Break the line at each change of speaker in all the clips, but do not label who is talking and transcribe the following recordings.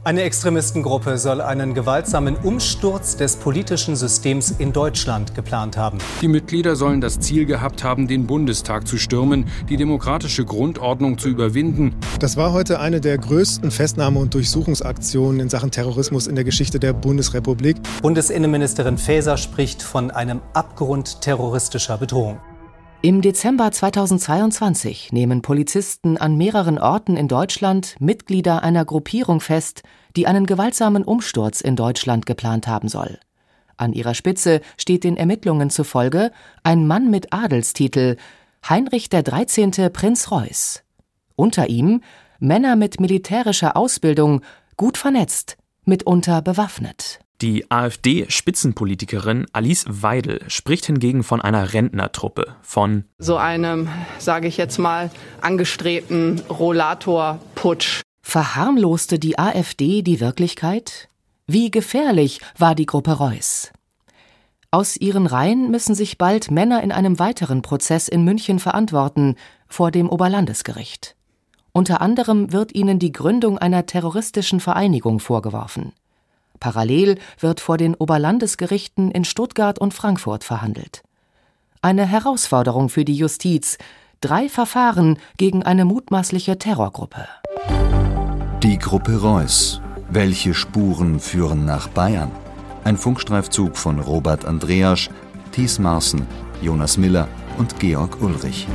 Eine Extremistengruppe soll einen gewaltsamen Umsturz des politischen Systems in Deutschland geplant haben.
Die Mitglieder sollen das Ziel gehabt haben, den Bundestag zu stürmen, die demokratische Grundordnung zu überwinden.
Das war heute eine der größten Festnahme- und Durchsuchungsaktionen in Sachen Terrorismus in der Geschichte der Bundesrepublik.
Bundesinnenministerin Faeser spricht von einem Abgrund terroristischer Bedrohung.
Im Dezember 2022 nehmen Polizisten an mehreren Orten in Deutschland Mitglieder einer Gruppierung fest, die einen gewaltsamen Umsturz in Deutschland geplant haben soll. An ihrer Spitze steht den Ermittlungen zufolge ein Mann mit Adelstitel, Heinrich der 13. Prinz Reuß. Unter ihm Männer mit militärischer Ausbildung, gut vernetzt, mitunter bewaffnet.
Die AfD-Spitzenpolitikerin Alice Weidel spricht hingegen von einer Rentnertruppe, von
so einem, sage ich jetzt mal, angestrebten Rollator-Putsch.
Verharmloste die AfD die Wirklichkeit? Wie gefährlich war die Gruppe Reuß? Aus ihren Reihen müssen sich bald Männer in einem weiteren Prozess in München verantworten, vor dem Oberlandesgericht. Unter anderem wird ihnen die Gründung einer terroristischen Vereinigung vorgeworfen. Parallel wird vor den Oberlandesgerichten in Stuttgart und Frankfurt verhandelt. Eine Herausforderung für die Justiz: 3 Verfahren gegen eine mutmaßliche Terrorgruppe.
Die Gruppe Reuß. Welche Spuren führen nach Bayern? Ein Funkstreifzug von Robert Andreasch, Thies Marsen, Jonas Miller und Georg Ulrich.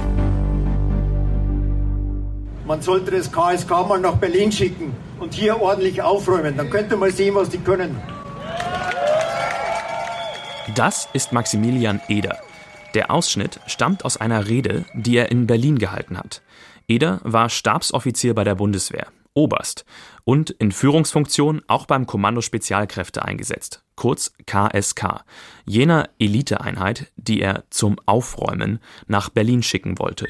Man sollte das KSK mal nach Berlin schicken und hier ordentlich aufräumen. Dann könnte man sehen, was die können.
Das ist Maximilian Eder. Der Ausschnitt stammt aus einer Rede, die er in Berlin gehalten hat. Eder war Stabsoffizier bei der Bundeswehr, Oberst, und in Führungsfunktion auch beim Kommando Spezialkräfte eingesetzt, kurz KSK, jener Eliteeinheit, die er zum Aufräumen nach Berlin schicken wollte.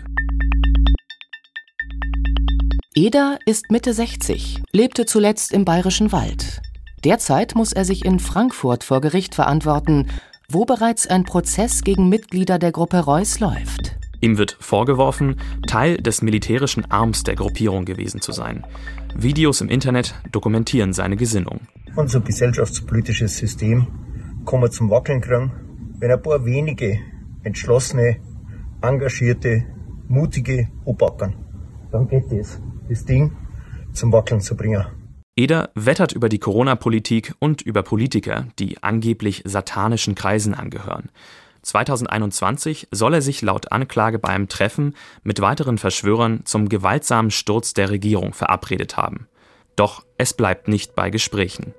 Eder ist Mitte 60, lebte zuletzt im Bayerischen Wald. Derzeit muss er sich in Frankfurt vor Gericht verantworten, wo bereits ein Prozess gegen Mitglieder der Gruppe Reuß läuft.
Ihm wird vorgeworfen, Teil des militärischen Arms der Gruppierung gewesen zu sein. Videos im Internet dokumentieren seine Gesinnung.
Unser gesellschaftspolitisches System kann man zum Wackeln kriegen, wenn ein paar wenige, entschlossene, engagierte, mutige anpacken. Dann geht das Ding zum Wackeln zu bringen.
Eder wettert über die Corona-Politik und über Politiker, die angeblich satanischen Kreisen angehören. 2021 soll er sich laut Anklage bei einem Treffen mit weiteren Verschwörern zum gewaltsamen Sturz der Regierung verabredet haben. Doch es bleibt nicht bei Gesprächen.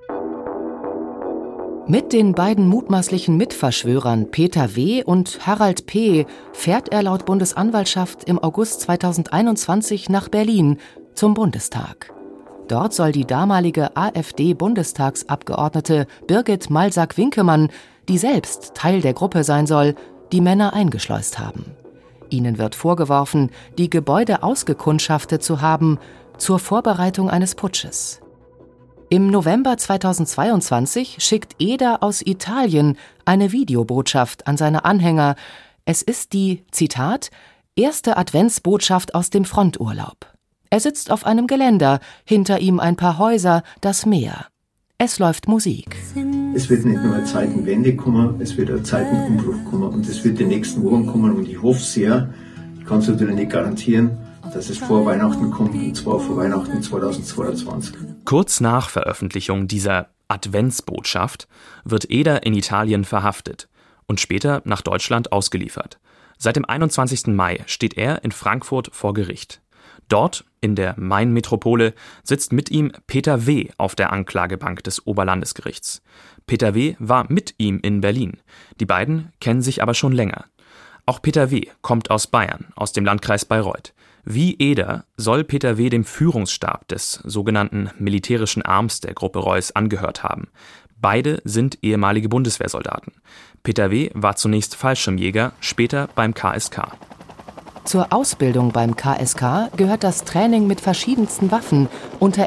Mit den beiden mutmaßlichen Mitverschwörern Peter W. und Harald P. fährt er laut Bundesanwaltschaft im August 2021 nach Berlin zum Bundestag. Dort soll die damalige AfD-Bundestagsabgeordnete Birgit Malsack-Winkemann, die selbst Teil der Gruppe sein soll, die Männer eingeschleust haben. Ihnen wird vorgeworfen, die Gebäude ausgekundschaftet zu haben zur Vorbereitung eines Putsches. Im November 2022 schickt Eder aus Italien eine Videobotschaft an seine Anhänger. Es ist die, Zitat, erste Adventsbotschaft aus dem Fronturlaub. Er sitzt auf einem Geländer, hinter ihm ein paar Häuser, das Meer. Es läuft Musik.
Es wird nicht nur eine Zeitenwende kommen, es wird ein Zeitenumbruch kommen und es wird die nächsten Wochen kommen und ich hoffe sehr, ich kann es natürlich nicht garantieren, dass es vor Weihnachten kommt, und zwar vor Weihnachten 2022.
Kurz nach Veröffentlichung dieser Adventsbotschaft wird Eder in Italien verhaftet und später nach Deutschland ausgeliefert. Seit dem 21. Mai steht er in Frankfurt vor Gericht. Dort, in der Main-Metropole, sitzt mit ihm Peter W. auf der Anklagebank des Oberlandesgerichts. Peter W. war mit ihm in Berlin. Die beiden kennen sich aber schon länger. Auch Peter W. kommt aus Bayern, aus dem Landkreis Bayreuth. Wie Eder soll Peter W. dem Führungsstab des sogenannten militärischen Arms der Gruppe Reuß angehört haben. Beide sind ehemalige Bundeswehrsoldaten. Peter W. war zunächst Fallschirmjäger, später beim KSK.
Zur Ausbildung beim KSK gehört das Training mit verschiedensten Waffen unter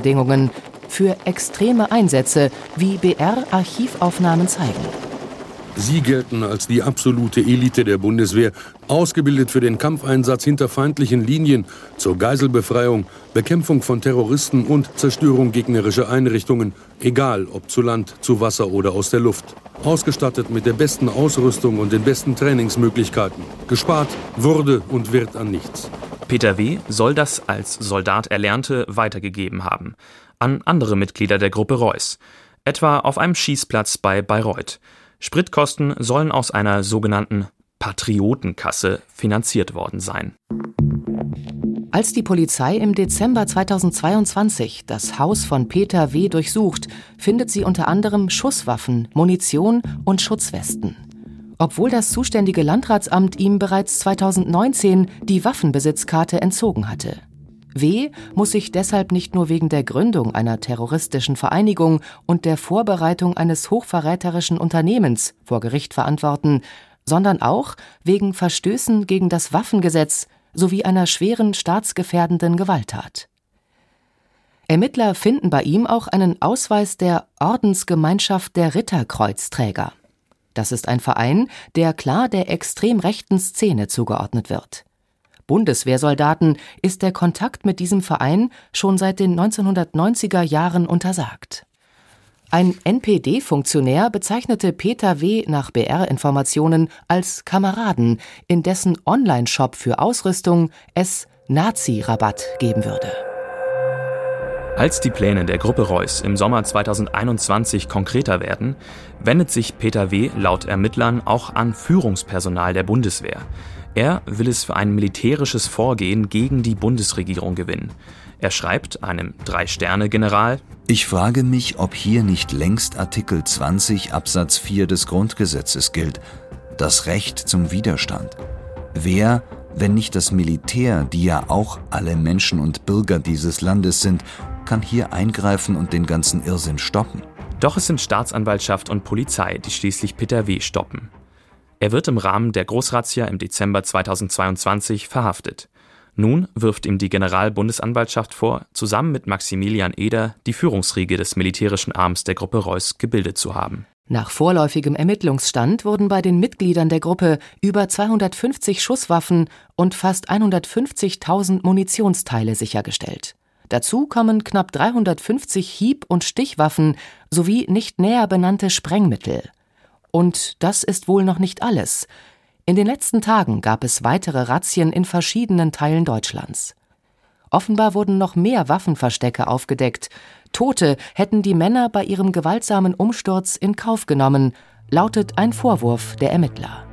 Extrembedingungen für extreme Einsätze, wie BR-Archivaufnahmen zeigen.
Sie gelten als die absolute Elite der Bundeswehr, ausgebildet für den Kampfeinsatz hinter feindlichen Linien, zur Geiselbefreiung, Bekämpfung von Terroristen und Zerstörung gegnerischer Einrichtungen, egal ob zu Land, zu Wasser oder aus der Luft. Ausgestattet mit der besten Ausrüstung und den besten Trainingsmöglichkeiten. Gespart wurde und wird an nichts.
Peter W. soll das als Soldat Erlernte weitergegeben haben. An andere Mitglieder der Gruppe Reuß. Etwa auf einem Schießplatz bei Bayreuth. Spritkosten sollen aus einer sogenannten Patriotenkasse finanziert worden sein.
Als die Polizei im Dezember 2022 das Haus von Peter W. durchsucht, findet sie unter anderem Schusswaffen, Munition und Schutzwesten. Obwohl das zuständige Landratsamt ihm bereits 2019 die Waffenbesitzkarte entzogen hatte. W. muss sich deshalb nicht nur wegen der Gründung einer terroristischen Vereinigung und der Vorbereitung eines hochverräterischen Unternehmens vor Gericht verantworten, sondern auch wegen Verstößen gegen das Waffengesetz sowie einer schweren staatsgefährdenden Gewalttat. Ermittler finden bei ihm auch einen Ausweis der Ordensgemeinschaft der Ritterkreuzträger. Das ist ein Verein, der klar der extrem rechten Szene zugeordnet wird. Bundeswehrsoldaten ist der Kontakt mit diesem Verein schon seit den 1990er Jahren untersagt. Ein NPD-Funktionär bezeichnete Peter W. nach BR-Informationen als Kameraden, in dessen Online-Shop für Ausrüstung es Nazi-Rabatt geben würde.
Als die Pläne der Gruppe Reuß im Sommer 2021 konkreter werden, wendet sich Peter W. laut Ermittlern auch an Führungspersonal der Bundeswehr. Er will es für ein militärisches Vorgehen gegen die Bundesregierung gewinnen. Er schreibt einem 3-Sterne-General:
Ich frage mich, ob hier nicht längst Artikel 20 Absatz 4 des Grundgesetzes gilt, das Recht zum Widerstand. Wer, wenn nicht das Militär, die ja auch alle Menschen und Bürger dieses Landes sind, kann hier eingreifen und den ganzen Irrsinn stoppen?
Doch es sind Staatsanwaltschaft und Polizei, die schließlich Peter W. stoppen. Er wird im Rahmen der Großrazzia im Dezember 2022 verhaftet. Nun wirft ihm die Generalbundesanwaltschaft vor, zusammen mit Maximilian Eder die Führungsriege des militärischen Arms der Gruppe Reuß gebildet zu haben.
Nach vorläufigem Ermittlungsstand wurden bei den Mitgliedern der Gruppe über 250 Schusswaffen und fast 150.000 Munitionsteile sichergestellt. Dazu kommen knapp 350 Hieb- und Stichwaffen sowie nicht näher benannte Sprengmittel. Und das ist wohl noch nicht alles. In den letzten Tagen gab es weitere Razzien in verschiedenen Teilen Deutschlands. Offenbar wurden noch mehr Waffenverstecke aufgedeckt. Tote hätten die Männer bei ihrem gewaltsamen Umsturz in Kauf genommen, lautet ein Vorwurf der Ermittler.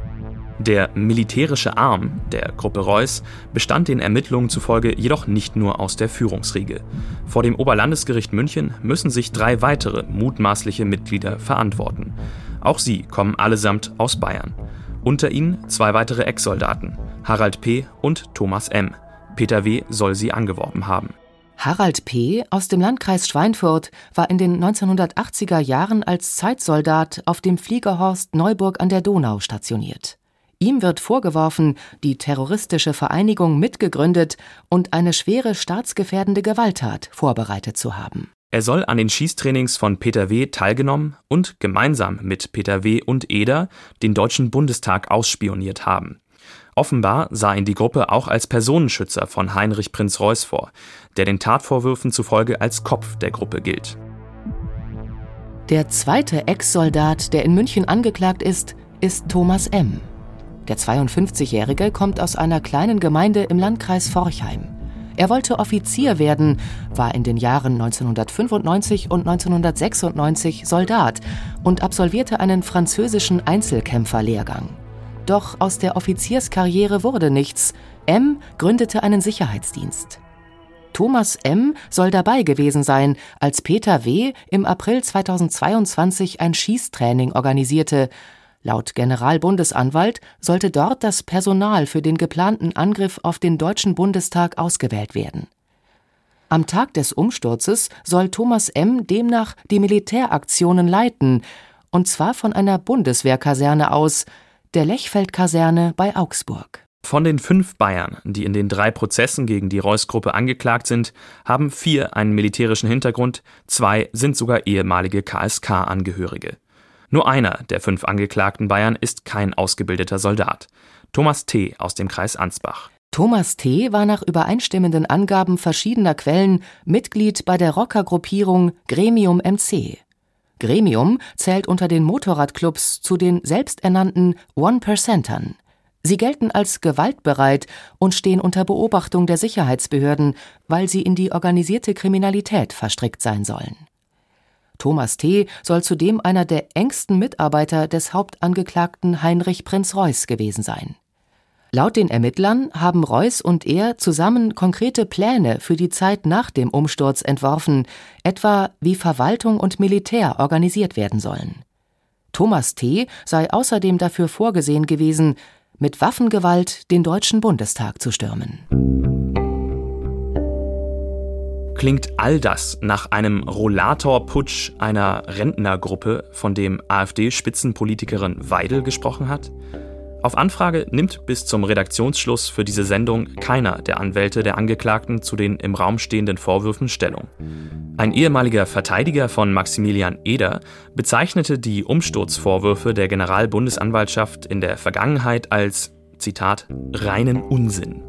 Der militärische Arm der Gruppe Reuß bestand den Ermittlungen zufolge jedoch nicht nur aus der Führungsriege. Vor dem Oberlandesgericht München müssen sich 3 weitere mutmaßliche Mitglieder verantworten. Auch sie kommen allesamt aus Bayern. Unter ihnen 2 weitere Ex-Soldaten, Harald P. und Thomas M. Peter W. soll sie angeworben haben.
Harald P. aus dem Landkreis Schweinfurt war in den 1980er Jahren als Zeitsoldat auf dem Fliegerhorst Neuburg an der Donau stationiert. Ihm wird vorgeworfen, die terroristische Vereinigung mitgegründet und eine schwere staatsgefährdende Gewalttat vorbereitet zu haben.
Er soll an den Schießtrainings von Peter W. teilgenommen und gemeinsam mit Peter W. und Eder den Deutschen Bundestag ausspioniert haben. Offenbar sah ihn die Gruppe auch als Personenschützer von Heinrich Prinz Reuß vor, der den Tatvorwürfen zufolge als Kopf der Gruppe gilt.
Der zweite Ex-Soldat, der in München angeklagt ist Thomas M. Der 52-Jährige kommt aus einer kleinen Gemeinde im Landkreis Forchheim. Er wollte Offizier werden, war in den Jahren 1995 und 1996 Soldat und absolvierte einen französischen Einzelkämpferlehrgang. Doch aus der Offizierskarriere wurde nichts. M. gründete einen Sicherheitsdienst. Thomas M. soll dabei gewesen sein, als Peter W. im April 2022 ein Schießtraining organisierte. Laut Generalbundesanwalt sollte dort das Personal für den geplanten Angriff auf den Deutschen Bundestag ausgewählt werden. Am Tag des Umsturzes soll Thomas M. demnach die Militäraktionen leiten, und zwar von einer Bundeswehrkaserne aus, der Lechfeld-Kaserne bei Augsburg.
Von den 5 Bayern, die in den 3 Prozessen gegen die Reuß-Gruppe angeklagt sind, haben 4 einen militärischen Hintergrund, 2 sind sogar ehemalige KSK-Angehörige. Nur einer der 5 angeklagten Bayern ist kein ausgebildeter Soldat. Thomas T. aus dem Kreis Ansbach.
Thomas T. war nach übereinstimmenden Angaben verschiedener Quellen Mitglied bei der Rockergruppierung Gremium MC. Gremium zählt unter den Motorradclubs zu den selbsternannten One-Percentern. Sie gelten als gewaltbereit und stehen unter Beobachtung der Sicherheitsbehörden, weil sie in die organisierte Kriminalität verstrickt sein sollen. Thomas T. soll zudem einer der engsten Mitarbeiter des Hauptangeklagten Heinrich Prinz Reuß gewesen sein. Laut den Ermittlern haben Reuß und er zusammen konkrete Pläne für die Zeit nach dem Umsturz entworfen, etwa wie Verwaltung und Militär organisiert werden sollen. Thomas T. sei außerdem dafür vorgesehen gewesen, mit Waffengewalt den Deutschen Bundestag zu stürmen.
Klingt all das nach einem Rollator-Putsch einer Rentnergruppe, von dem AfD-Spitzenpolitikerin Weidel gesprochen hat? Auf Anfrage nimmt bis zum Redaktionsschluss für diese Sendung keiner der Anwälte der Angeklagten zu den im Raum stehenden Vorwürfen Stellung. Ein ehemaliger Verteidiger von Maximilian Eder bezeichnete die Umsturzvorwürfe der Generalbundesanwaltschaft in der Vergangenheit als, Zitat, reinen Unsinn.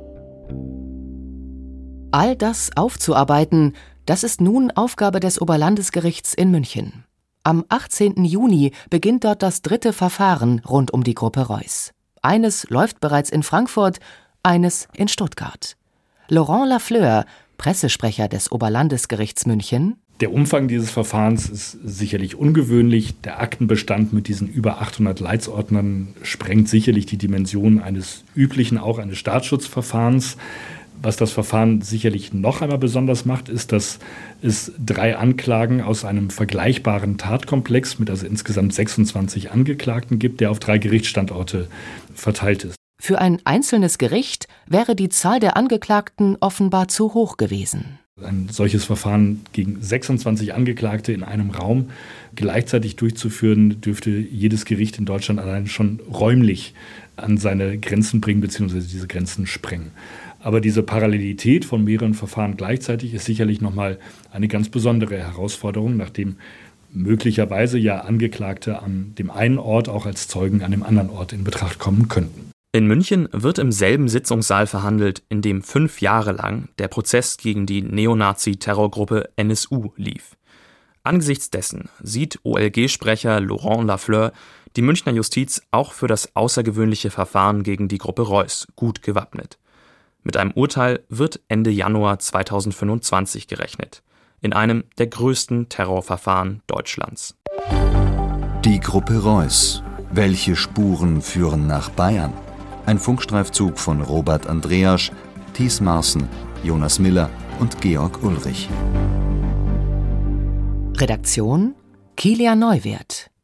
All das aufzuarbeiten, das ist nun Aufgabe des Oberlandesgerichts in München. Am 18. Juni beginnt dort das 3. Verfahren rund um die Gruppe Reuß. Eines läuft bereits in Frankfurt, eines in Stuttgart. Laurent Lafleur, Pressesprecher des Oberlandesgerichts München:
Der Umfang dieses Verfahrens ist sicherlich ungewöhnlich. Der Aktenbestand mit diesen über 800 Leitsordnern sprengt sicherlich die Dimension eines üblichen, auch eines Staatsschutzverfahrens. Was das Verfahren sicherlich noch einmal besonders macht, ist, dass es 3 Anklagen aus einem vergleichbaren Tatkomplex mit also insgesamt 26 Angeklagten gibt, der auf 3 Gerichtsstandorte verteilt ist.
Für ein einzelnes Gericht wäre die Zahl der Angeklagten offenbar zu hoch gewesen.
Ein solches Verfahren gegen 26 Angeklagte in einem Raum gleichzeitig durchzuführen, dürfte jedes Gericht in Deutschland allein schon räumlich an seine Grenzen bringen bzw. diese Grenzen sprengen. Aber diese Parallelität von mehreren Verfahren gleichzeitig ist sicherlich nochmal eine ganz besondere Herausforderung, nachdem möglicherweise ja Angeklagte an dem einen Ort auch als Zeugen an dem anderen Ort in Betracht kommen könnten.
In München wird im selben Sitzungssaal verhandelt, in dem 5 Jahre lang der Prozess gegen die Neonazi-Terrorgruppe NSU lief. Angesichts dessen sieht OLG-Sprecher Laurent Lafleur die Münchner Justiz auch für das außergewöhnliche Verfahren gegen die Gruppe Reuß gut gewappnet. Mit einem Urteil wird Ende Januar 2025 gerechnet, in einem der größten Terrorverfahren Deutschlands.
Die Gruppe Reuß. Welche Spuren führen nach Bayern? Ein Funkstreifzug von Robert Andreasch, Thies Marsen, Jonas Miller und Georg Ulrich.
Redaktion: Kilian Neuwirth.